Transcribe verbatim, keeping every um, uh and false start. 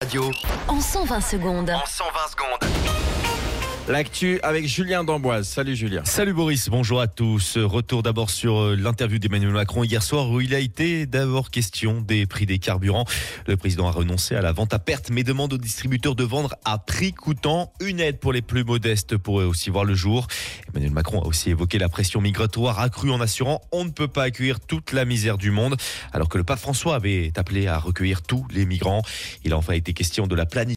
Radio. En cent vingt secondes. En cent vingt secondes. L'actu avec Julien d'Amboise. Salut Julien. Salut Boris, bonjour à tous. Retour d'abord sur l'interview d'Emmanuel Macron hier soir où il a été d'abord question des prix des carburants. Le président a renoncé à la vente à perte mais demande aux distributeurs de vendre à prix coûtant. Une aide pour les plus modestes pourrait aussi voir le jour. Emmanuel Macron a aussi évoqué la pression migratoire accrue en assurant on ne peut pas accueillir toute la misère du monde alors que le pape François avait appelé à recueillir tous les migrants. Il a enfin été question de la planification